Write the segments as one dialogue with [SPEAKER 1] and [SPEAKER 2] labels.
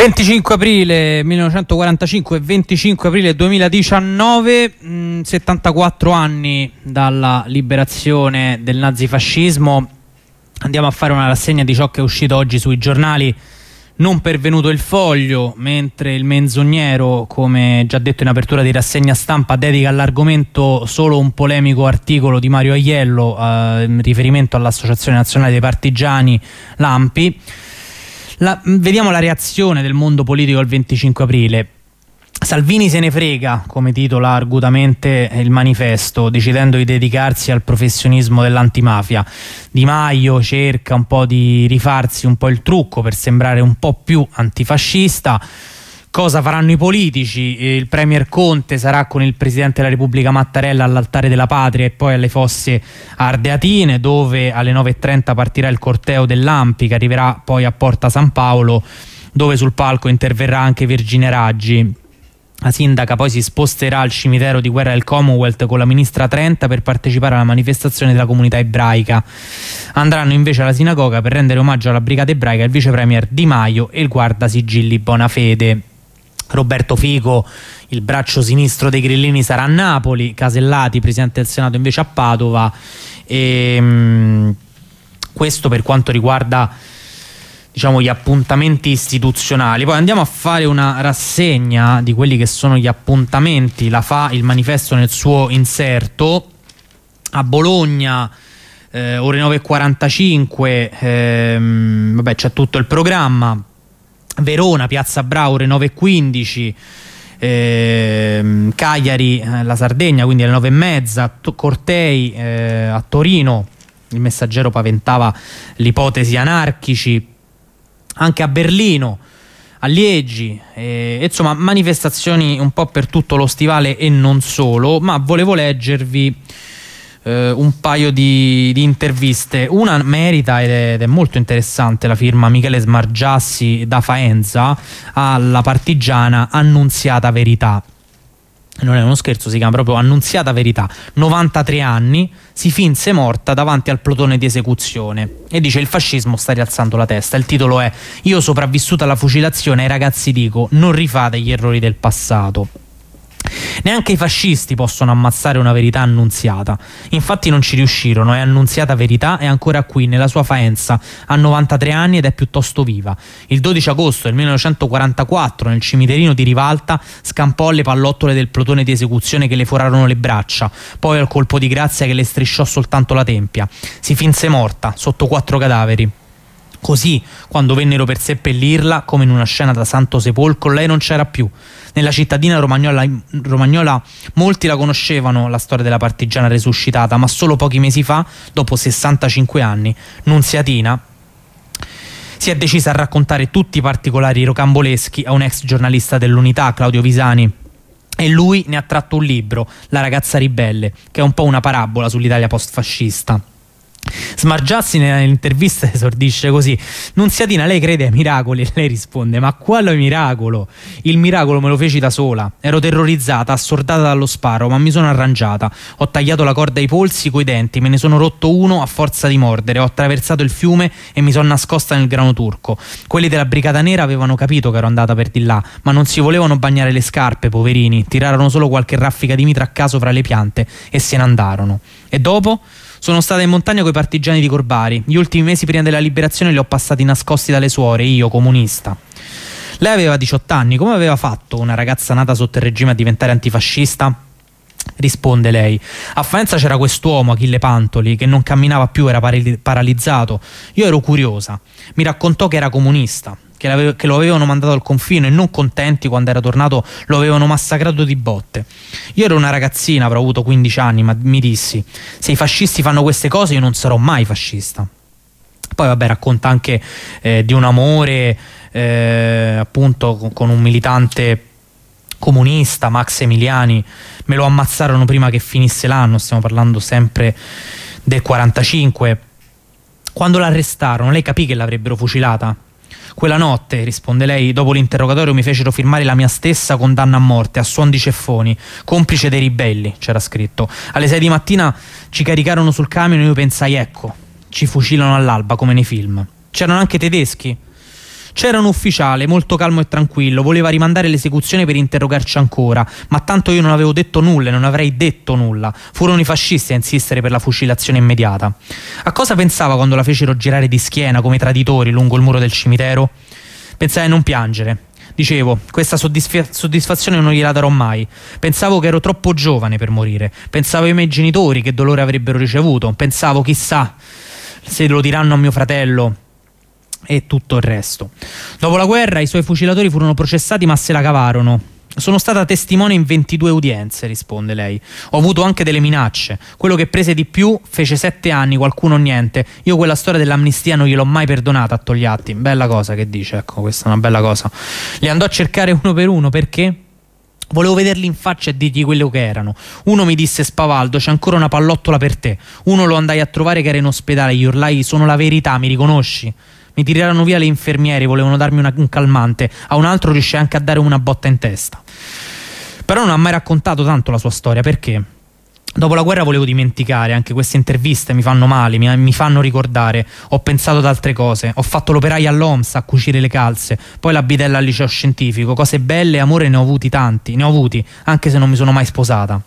[SPEAKER 1] 25 aprile 1945 e 25 aprile 2019, 74 anni dalla liberazione del nazifascismo. Andiamo a fare una rassegna di ciò che è uscito oggi sui giornali. Non pervenuto il Foglio, mentre il Menzognero, come già detto in apertura di rassegna stampa, dedica all'argomento solo un polemico articolo di Mario Aiello in riferimento all'Associazione Nazionale dei Partigiani, l'ANPI. Vediamo la reazione del mondo politico il 25 aprile. Salvini se ne frega, come titola argutamente il Manifesto, decidendo di dedicarsi al professionismo dell'antimafia. Di Maio cerca un po' di rifarsi un po' il trucco per sembrare un po' più antifascista. Cosa faranno i politici? Il premier Conte sarà con il presidente della Repubblica Mattarella all'Altare della Patria e poi alle Fosse Ardeatine, dove alle 9:30 partirà il corteo dell'ANPI, che arriverà poi a Porta San Paolo, dove sul palco interverrà anche Virginia Raggi. La sindaca poi si sposterà al cimitero di guerra del Commonwealth con la ministra Trenta per partecipare alla manifestazione della comunità ebraica. Andranno invece alla sinagoga per rendere omaggio alla brigata ebraica il vice premier Di Maio e il guardasigilli Bonafede. Roberto Fico, il braccio sinistro dei grillini, sarà a Napoli. Casellati, presidente del Senato, invece a Padova. Questo per quanto riguarda, diciamo, gli appuntamenti istituzionali. Poi andiamo a fare una rassegna di quelli che sono gli appuntamenti. La fa il Manifesto nel suo inserto. A Bologna ore 9:45, vabbè, c'è tutto il programma. Verona, Piazza Bravo, ore 9:15, Cagliari, la Sardegna, quindi alle 9:30, Cortei a Torino, il Messaggero paventava l'ipotesi anarchici, anche a Berlino, a Liegi, insomma manifestazioni un po' per tutto lo stivale e non solo, ma volevo leggervi un paio di interviste. Una merita ed è molto interessante, la firma Michele Smargiassi da Faenza alla partigiana Annunziata Verità. Non è uno scherzo, si chiama proprio Annunziata Verità. 93 anni, si finse morta davanti al plotone di esecuzione e dice: il fascismo sta rialzando la testa. Il titolo è: io sopravvissuta alla fucilazione, ai ragazzi dico non rifate gli errori del passato. Neanche i fascisti possono ammazzare una verità annunziata. Infatti non ci riuscirono, e Annunziata Verità è ancora qui nella sua Faenza, ha 93 anni ed è piuttosto viva. Il 12 agosto del 1944 nel cimiterino di Rivalta scampò alle pallottole del plotone di esecuzione che le forarono le braccia, poi al colpo di grazia che le strisciò soltanto la tempia. Si finse morta sotto 4 cadaveri. Così, quando vennero per seppellirla, come in una scena da Santo Sepolcro, lei non c'era più. Nella cittadina romagnola molti la conoscevano, la storia della partigiana resuscitata, ma solo pochi mesi fa, dopo 65 anni, Nunziatina si è decisa a raccontare tutti i particolari rocamboleschi a un ex giornalista dell'Unità, Claudio Visani, e lui ne ha tratto un libro, La ragazza ribelle, che è un po' una parabola sull'Italia postfascista. Smargiassi nell'intervista esordisce così: Nunziatina, lei crede ai miracoli? E lei risponde: ma quale miracolo? Il miracolo me lo feci da sola. Ero terrorizzata, assordata dallo sparo, ma mi sono arrangiata. Ho tagliato la corda ai polsi coi denti, me ne sono rotto uno a forza di mordere. Ho attraversato il fiume e mi sono nascosta nel grano turco. Quelli della Brigata Nera avevano capito che ero andata per di là, ma non si volevano bagnare le scarpe, poverini. Tirarono solo qualche raffica di mitra a caso fra le piante e se ne andarono. E dopo? Sono stata in montagna coi partigiani di Corbari. Gli ultimi mesi prima della liberazione li ho passati nascosti dalle suore, io comunista. Lei aveva 18 anni, come aveva fatto una ragazza nata sotto il regime a diventare antifascista? Risponde lei: a Faenza c'era quest'uomo, Achille Pantoli, che non camminava più, era paralizzato. Io ero curiosa. Mi raccontò che era comunista, che lo avevano mandato al confino e non contenti, quando era tornato lo avevano massacrato di botte. Io ero una ragazzina, avrò avuto 15 anni, ma mi dissi: se i fascisti fanno queste cose io non sarò mai fascista. Poi vabbè, racconta anche di un amore appunto con un militante comunista, Max Emiliani. Me lo ammazzarono prima che finisse l'anno, stiamo parlando sempre del 45. Quando l'arrestarono lei capì che l'avrebbero fucilata? Quella notte, risponde lei, dopo l'interrogatorio mi fecero firmare la mia stessa condanna a morte a suon di ceffoni, complice dei ribelli, c'era scritto. Alle 6 di mattina ci caricarono sul camion e io pensai: ecco, ci fucilano all'alba come nei film. C'erano anche tedeschi? C'era un ufficiale molto calmo e tranquillo, voleva rimandare l'esecuzione per interrogarci ancora, ma tanto io non avevo detto nulla e non avrei detto nulla. Furono i fascisti a insistere per la fucilazione immediata. A cosa pensava quando la fecero girare di schiena come traditori lungo il muro del cimitero? Pensai a non piangere. Dicevo, questa soddisfazione non gliela darò mai. Pensavo che ero troppo giovane per morire. Pensavo ai miei genitori, che dolore avrebbero ricevuto. Pensavo, chissà, se lo diranno a mio fratello e tutto il resto. Dopo la guerra i suoi fucilatori furono processati, ma se la cavarono. Sono stata testimone in 22 udienze, risponde lei. Ho avuto anche delle minacce. Quello che prese di più fece 7 anni, qualcuno niente. Io quella storia dell'amnistia non gliel'ho mai perdonata a Togliatti. Bella cosa che dice, ecco, questa è una bella cosa. Li andò a cercare uno per uno, perché? Volevo vederli in faccia e dirgli quello che erano. Uno mi disse: Spavaldo, c'è ancora una pallottola per te. Uno lo andai a trovare che era in ospedale, gli urlai: sono la verità, mi riconosci? Mi tirarono via le infermiere, volevano darmi un calmante. A un altro riuscì anche a dare una botta in testa. Però non ha mai raccontato tanto la sua storia, perché dopo la guerra volevo dimenticare. Anche queste interviste mi fanno male, mi fanno ricordare. Ho pensato ad altre cose. Ho fatto l'operaia all'OMS a cucire le calze, poi la bidella al liceo scientifico. Cose belle e amore ne ho avuti tanti, ne ho avuti, anche se non mi sono mai sposata.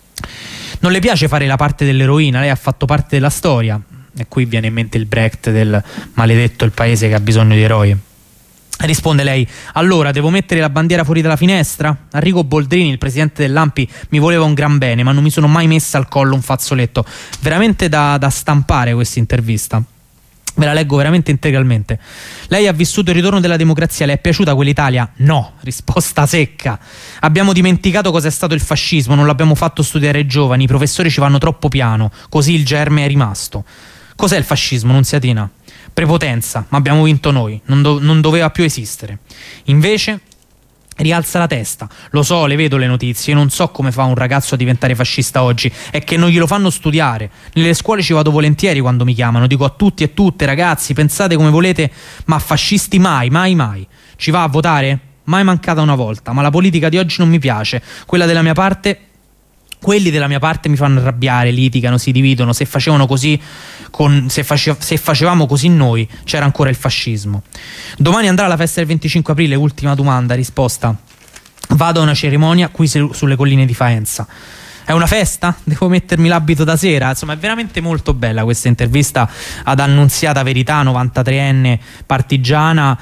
[SPEAKER 1] Non le piace fare la parte dell'eroina, lei ha fatto parte della storia. E qui viene in mente il Brecht del maledetto il paese che ha bisogno di eroi. Risponde lei: allora devo mettere la bandiera fuori dalla finestra? Arrigo Boldrini, il presidente dell'ANPI, mi voleva un gran bene, ma non mi sono mai messa al collo un fazzoletto. Veramente da stampare questa intervista. Ve la leggo veramente integralmente. Lei ha vissuto il ritorno della democrazia, le è piaciuta quell'Italia? No, risposta secca. Abbiamo dimenticato cos'è stato il fascismo, non l'abbiamo fatto studiare ai giovani, i professori ci vanno troppo piano, così il germe è rimasto. Cos'è il fascismo, Nunziatina? Prepotenza, ma abbiamo vinto noi, non doveva più esistere. Invece rialza la testa. Lo so, le vedo le notizie, io non so come fa un ragazzo a diventare fascista oggi, è che non glielo fanno studiare. Nelle scuole ci vado volentieri quando mi chiamano, dico a tutti e tutte: ragazzi, pensate come volete, ma fascisti mai, mai, mai. Ci va a votare? Mai mancata una volta, ma la politica di oggi non mi piace. Quella della mia parte... Quelli della mia parte mi fanno arrabbiare, litigano, si dividono. Se facevano così se facevamo così noi, c'era ancora il fascismo. Domani andrà alla festa del 25 aprile, ultima domanda, risposta: vado a una cerimonia qui sulle colline di Faenza. È una festa? Devo mettermi l'abito da sera? Insomma, è veramente molto bella questa intervista ad Annunziata Verità, 93enne partigiana.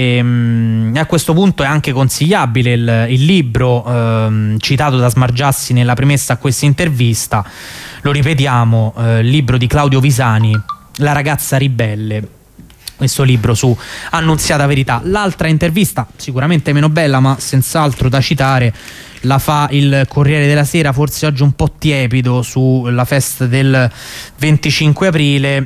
[SPEAKER 1] E a questo punto è anche consigliabile il libro citato da Smargiassi nella premessa a questa intervista. Lo ripetiamo, il libro di Claudio Visani, La ragazza ribelle. Questo libro su Annunziata Verità. L'altra intervista, sicuramente meno bella, ma senz'altro da citare, la fa il Corriere della Sera, forse oggi un po' tiepido, sulla festa del 25 aprile,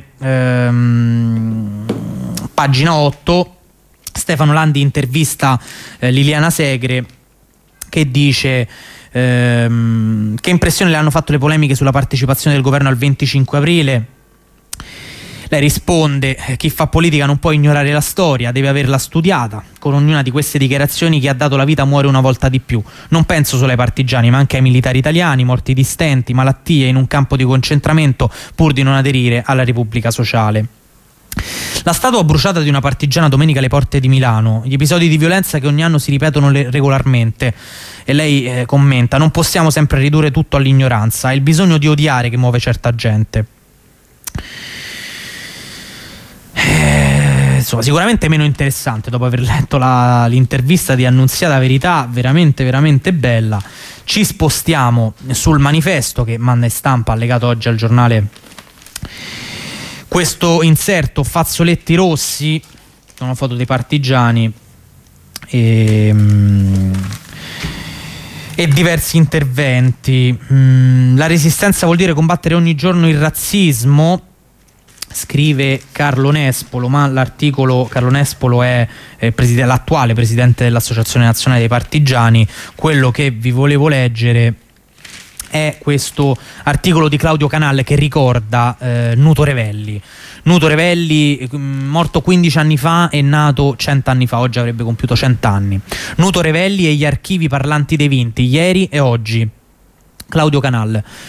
[SPEAKER 1] pagina 8. Stefano Landi intervista Liliana Segre, che dice: che impressione le hanno fatto le polemiche sulla partecipazione del governo al 25 aprile? Lei risponde: chi fa politica non può ignorare la storia, deve averla studiata. Con ognuna di queste dichiarazioni chi ha dato la vita muore una volta di più. Non penso solo ai partigiani, ma anche ai militari italiani, morti di stenti, malattie, in un campo di concentramento pur di non aderire alla Repubblica Sociale. La statua bruciata di una partigiana domenica alle porte di Milano, gli episodi di violenza che ogni anno si ripetono regolarmente. E lei commenta: non possiamo sempre ridurre tutto all'ignoranza, è il bisogno di odiare che muove certa gente. Insomma, sicuramente meno interessante dopo aver letto l'intervista di Annunziata Verità, veramente veramente bella. Ci spostiamo sul manifesto che manda in stampa, allegato oggi al giornale, questo inserto: fazzoletti rossi, sono foto dei partigiani e diversi interventi. La resistenza vuol dire combattere ogni giorno il razzismo, scrive Carlo Nespolo, ma l'articolo, Carlo Nespolo è l'attuale presidente dell'Associazione Nazionale dei Partigiani. Quello che vi volevo leggere è questo articolo di Claudio Canal che ricorda Nuto Revelli. Nuto Revelli, morto 15 anni fa e nato 100 anni fa, oggi avrebbe compiuto 100 anni. Nuto Revelli e gli archivi parlanti dei vinti, ieri e oggi. Claudio Canal: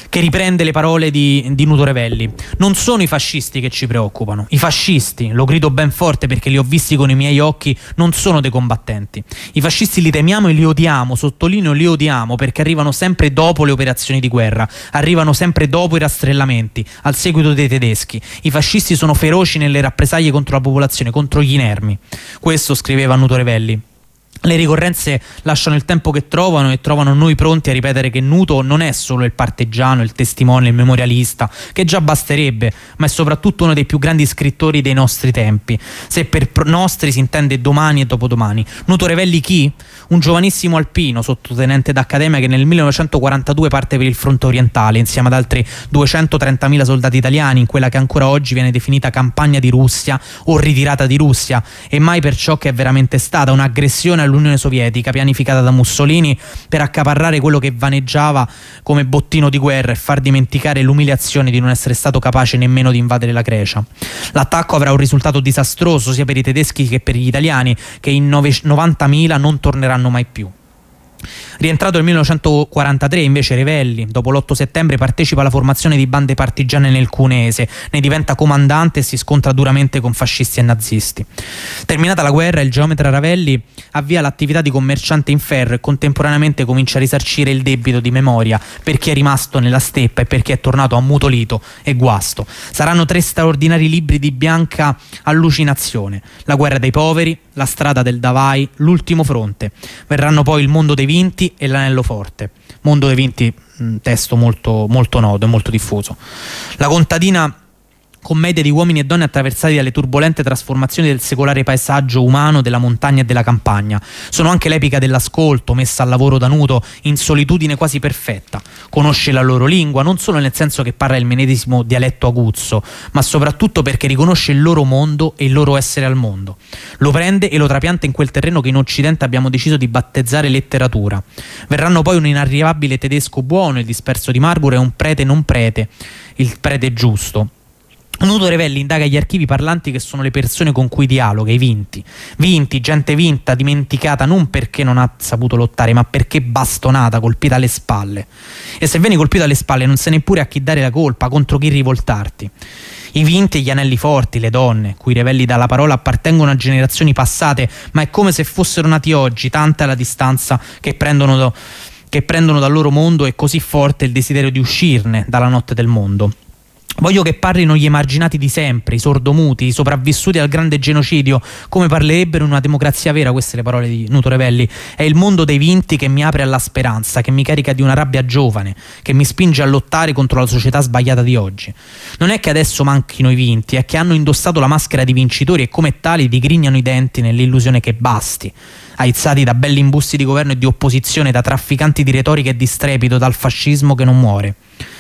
[SPEAKER 1] che riprende le parole di Nuto Revelli. Non sono i fascisti che ci preoccupano. I fascisti, lo grido ben forte perché li ho visti con i miei occhi, non sono dei combattenti. I fascisti li temiamo e li odiamo, sottolineo li odiamo, perché arrivano sempre dopo le operazioni di guerra, arrivano sempre dopo i rastrellamenti, al seguito dei tedeschi. I fascisti sono feroci nelle rappresaglie contro la popolazione, contro gli inermi. Questo scriveva Nuto Revelli. Le ricorrenze lasciano il tempo che trovano e trovano noi pronti a ripetere che Nuto non è solo il partigiano, il testimone, il memorialista, che già basterebbe, ma è soprattutto uno dei più grandi scrittori dei nostri tempi, se per nostri si intende domani e dopodomani. Nuto Revelli chi? Un giovanissimo alpino, sottotenente d'accademia, che nel 1942 parte per il fronte orientale insieme ad altri 230.000 soldati italiani in quella che ancora oggi viene definita campagna di Russia o ritirata di Russia, e mai per ciò che è veramente stata, un'aggressione all'Unione Sovietica pianificata da Mussolini per accaparrare quello che vaneggiava come bottino di guerra e far dimenticare l'umiliazione di non essere stato capace nemmeno di invadere la Grecia. L'attacco avrà un risultato disastroso sia per i tedeschi che per gli italiani, che in 90.000 non torneranno mai più. Rientrato nel 1943 invece Revelli, dopo l'8 settembre, partecipa alla formazione di bande partigiane nel Cuneese, ne diventa comandante e si scontra duramente con fascisti e nazisti. Terminata la guerra, il geometra Revelli avvia l'attività di commerciante in ferro e contemporaneamente comincia a risarcire il debito di memoria per chi è rimasto nella steppa e per chi è tornato ammutolito e guasto. Saranno 3 straordinari libri di bianca allucinazione: La guerra dei poveri, La strada del Davai, L'ultimo fronte. Verranno poi Il mondo dei vinti e L'anello forte. Mondo dei vinti, testo molto, molto noto e molto diffuso. La contadina commedia di uomini e donne attraversati dalle turbolente trasformazioni del secolare paesaggio umano della montagna e della campagna. Sono anche l'epica dell'ascolto, messa al lavoro da Nuto in solitudine quasi perfetta. Conosce la loro lingua, non solo nel senso che parla il medesimo dialetto aguzzo, ma soprattutto perché riconosce il loro mondo e il loro essere al mondo. Lo prende e lo trapianta in quel terreno che in Occidente abbiamo deciso di battezzare letteratura. Verranno poi un inarrivabile tedesco buono, il disperso di Marburg, e un prete non prete, il prete giusto. Nuto Revelli indaga gli archivi parlanti che sono le persone con cui dialoga, i vinti. Vinti, gente vinta, dimenticata non perché non ha saputo lottare, ma perché bastonata, colpita alle spalle. E se vieni colpito alle spalle non sai neppure a chi dare la colpa, contro chi rivoltarti. I vinti e gli anelli forti, le donne, cui Revelli dà la parola, appartengono a generazioni passate, ma è come se fossero nati oggi, tanta è la distanza che prendono dal loro mondo e così forte il desiderio di uscirne dalla notte del mondo. Voglio che parlino gli emarginati di sempre, i sordomuti, i sopravvissuti al grande genocidio, come parlerebbero in una democrazia vera. Queste le parole di Nuto Revelli. È il mondo dei vinti che mi apre alla speranza, che mi carica di una rabbia giovane, che mi spinge a lottare contro la società sbagliata di oggi. Non è che adesso manchino i vinti, è che hanno indossato la maschera di vincitori e come tali digrignano i denti nell'illusione che basti, aizzati da belli imbusti di governo e di opposizione, da trafficanti di retorica e di strepito, dal fascismo che non muore.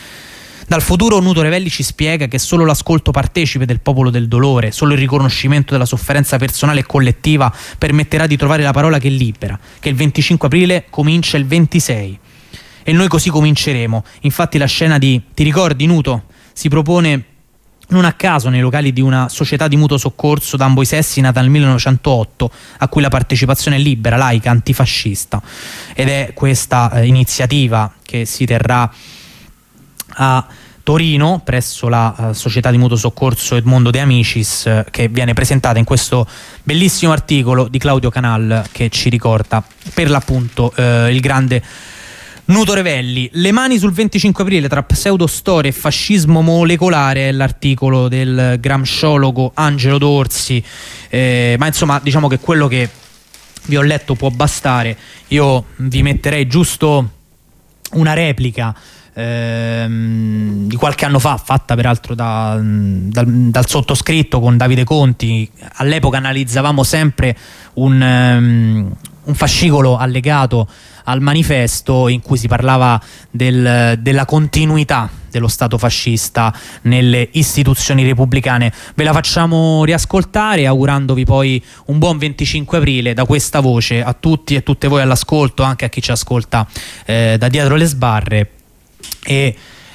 [SPEAKER 1] Dal futuro Nuto Revelli ci spiega che solo l'ascolto partecipe del popolo del dolore, solo il riconoscimento della sofferenza personale e collettiva permetterà di trovare la parola che libera, che il 25 aprile comincia il 26. E noi così cominceremo. Infatti la scena di Ti ricordi Nuto? Si propone non a caso nei locali di una società di mutuo soccorso da ambo i sessi nata nel 1908, a cui la partecipazione è libera, laica, antifascista. Ed è questa iniziativa che si terrà a Torino presso la società di mutuo soccorso Edmondo De Amicis, che viene presentata in questo bellissimo articolo di Claudio Canal, che ci ricorda per l'appunto il grande Nuto Revelli. Le mani sul 25 aprile tra pseudostoria e fascismo molecolare è l'articolo del gramsciologo Angelo Dorsi, ma insomma diciamo che quello che vi ho letto può bastare. Io vi metterei giusto una replica di qualche anno fa, fatta peraltro dal sottoscritto con Davide Conti. All'epoca analizzavamo sempre un fascicolo allegato al manifesto in cui si parlava della continuità dello Stato fascista nelle istituzioni repubblicane. Ve la facciamo riascoltare, augurandovi poi un buon 25 aprile da questa voce a tutti e tutte voi all'ascolto, anche a chi ci ascolta da dietro le sbarre. E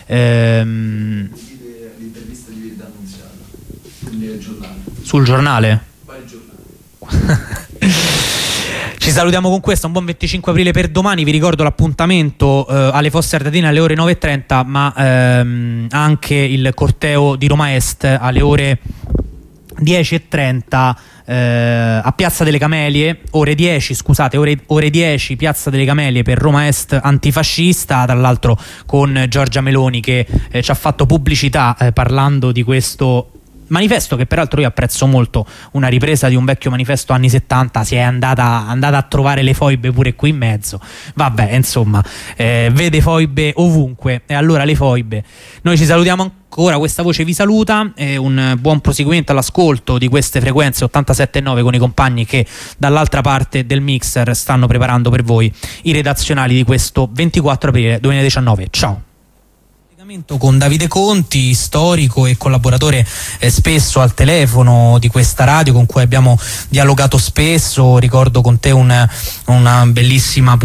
[SPEAKER 2] l'intervista di Verità Annunziata sul giornale.
[SPEAKER 1] Sul giornale?
[SPEAKER 2] Quale giornale?
[SPEAKER 1] Ci salutiamo con questo, un buon 25 aprile per domani. Vi ricordo l'appuntamento alle Fosse Ardeatine alle ore 9:30, ma anche il corteo di Roma Est alle ore 10:30 a Piazza delle Camelie, ore 10 Piazza delle Camelie per Roma Est antifascista, tra l'altro con Giorgia Meloni che ci ha fatto pubblicità parlando di questo manifesto, che peraltro io apprezzo molto, una ripresa di un vecchio manifesto anni 70. Si è andata a trovare le foibe pure qui in mezzo, vabbè, insomma, vede foibe ovunque, e allora le foibe. Noi ci salutiamo ancora, questa voce vi saluta, un buon proseguimento all'ascolto di queste frequenze 87.9 con i compagni che dall'altra parte del mixer stanno preparando per voi i redazionali di questo 24 aprile 2019. Ciao. Con Davide Conti, storico e collaboratore spesso al telefono di questa radio, con cui abbiamo dialogato spesso. Ricordo con te una bellissima